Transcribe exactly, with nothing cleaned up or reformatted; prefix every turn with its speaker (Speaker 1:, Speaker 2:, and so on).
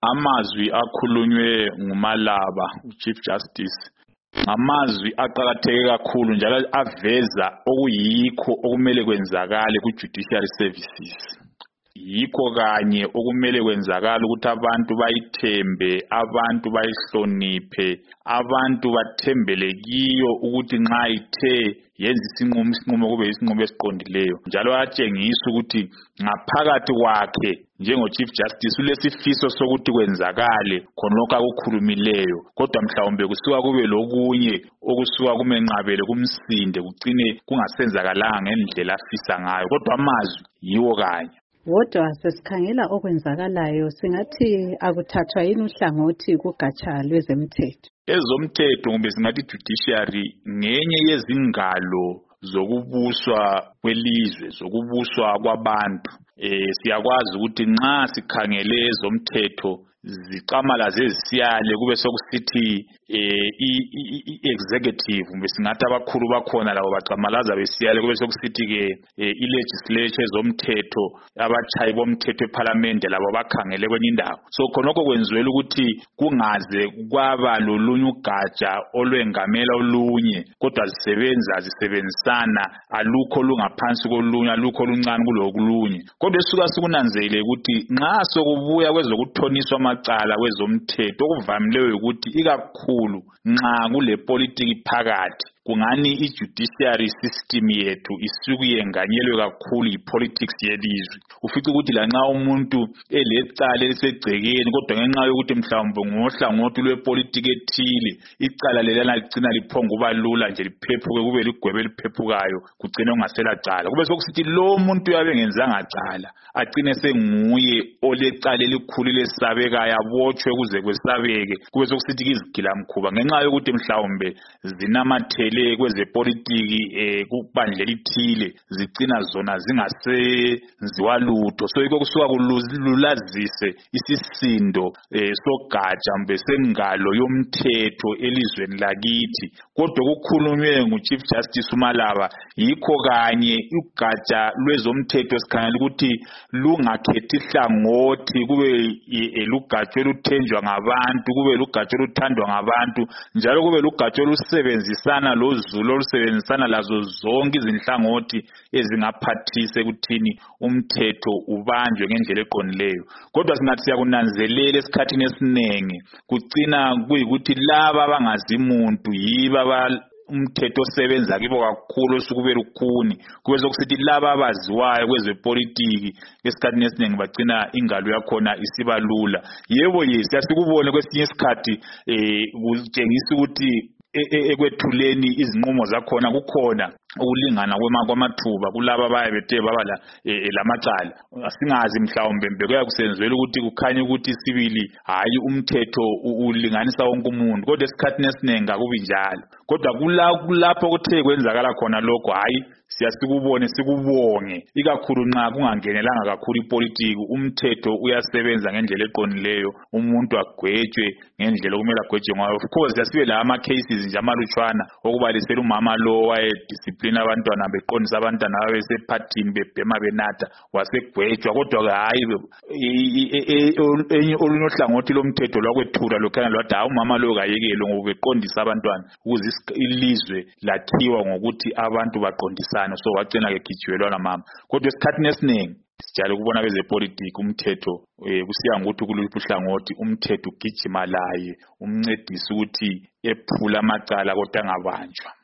Speaker 1: Amazwi akhulunywe nguMalaba uChief Justice ngamazwi aqhakatheke kakhulu njalo aveza okuyikho okumele kwenzakale ku-judiciary services. Yikho kanye okumele kwenzakala ukuthi abantu bayithembe, abantu bayihloniphe, abantu bathembele kiyo ukuthi nxa ithe yenza isinqumo isinqumo kube isinqumo esiqondileyo. Njalo ayatshengisa ukuthi ngaphakathi kwakhe njengo Chief Justice ulesifiso sokuthi kwenzakale khonokho akukhulumileyo, kodwa mhlawumbe kusuka kube lokunye okusuka kumenqabele kumsinde kugcine kungasenzakalanga ngendlela afisa ngayo, kodwa amazwi yiwo kanye.
Speaker 2: Wodwa sesikhangela okwenzakalayo singathi akuthathwa yini uhlangothi kugatsha lwezomthetho.
Speaker 1: Ezomthetho kumbe singathi judiciary ngenye yezingalo zokubuswa kwelizwe, zokubuswa kwabantu. Eh siyakwazi ukuthi nxa sikhangele ezomthetho ziqamala zezisiyale kube sokusithi eh i-executive kumbe singathi abakhulu bakhona labo baqamalaza besiyale kube sokusithi ke i-legislature ezomthetho abachayi bomthetho eParliament labo bakhangele kwenye indawo. So khonokho kwenziwela ukuthi kungaze kwaba lolunye ugatsha olwengamela olunye, kodwa zisebenza zisebenzisana, alukho lungaphansi kolunye, alukho luncane kulokulunye. Kodwa esuka sikunanzelele ukuthi nxa sokubuya kwezokuthoniswa amacala kwezomthetho okuvamileyo ukuthi ikakhulu nxa kule politiki phakathi kungani i-judiciary system yethu isukuyenganyelwe kakhulu yi-politics yelizwe. Ufica ukuthi lanxa umuntu elecala elisegcekeni kodwa ngenxa yokuthi mhlawumbe ngohlangothi lwepolitiki ethile icala lelana ligcina liphonga kuba lula nje liphephuke kube ligwebe eliphephukayo kugcine kungasela cala. Kube sokusithi lo muntu uyabe ngenzanga cala agcine senguye olecala elikhulu lesabekayo abotshwe kuze kwesabeke. Kube sokusithi izigilamkhuba ngenxa yokuthi mhlawumbe zinamathe le kwezepolitiki eh kubandla elithile zigcina zona zingasenziwa lutho. So yikho kusuka kululazise isisindo eh sogatsha mbe sengalo yomthetho elizweni lakithi. Kodwa kukhulunywe nguChief Justice uMalaba yikho kanye ugatsha lwezomthetho sikhangela ukuthi lungakhethi hlangothi, kube lugatsha oluthenjwa ngabantu, kube lugatsha oluthandwa ngabantu, njalo kube lugatsha olusebenzisana lozulu olusebenzisana lazo zonke izinhlangothi ezingaphathise kuthini umthetho ubanjwe ngendlela eqonileyo. Kodwa singathi siyakunanzelela esikhathini esinenge kugcina kuyikuthi laba abangazimuntu yiba umthetho osebenza kibo kakhulu osukube lukhuni, kube sokusithi laba abaziwayo kwezepolitiki esikhathini esinenge bagcina ingalo yakhona isiba lula. Yebo yes yasikubone kwesinye isikhathi eh kutshengisa ukuthi ekwethuleni izinqumo zakhona kukhona ukulingana kwamathuba kulabo abaye bethe baba la lamacala. Singazi mhlawumbe mbekuya kusenzwela ukuthi kukhanye ukuthi sibili hayi umthetho ulinganisa wonke umuntu, kodwa esikhathini esinenga kubi njalo. Kodwa kulapho kuthe kwenzakala khona lokho hayi siyasikubone sikubonge, ikakhulu nxa kungangenelanga kakhulu ipolitiki umthetho uyasebenza ngendlela eqonileyo, umuntu agwetshwe ngendlela okumele agwetshwe ngayo. Of course yasibe la ama cases nje amalutshwana okubalisela umama lo waye discipline abantwana beqondisa abantwana abesephathini bebhema benatha wasegwetshwa, kodwa hayi enye olunohlangothi lomthetho lwakwethula lokhana lwathi hayi umama lo kayekelo ngoba beqondisa abantwana ukuze ilizwe lakhiwa ngokuthi abantu baqondisa. So wagcina ke khitshwelwa mama. Kodwa esikhathini esiningi sijale kubona kwezepolitiki umthetho eh kusiya ngokuthi kuluphi uhlangothi umthetho ugijima laye umncedisa ukuthi ephula amacala kodwa angabanjwa.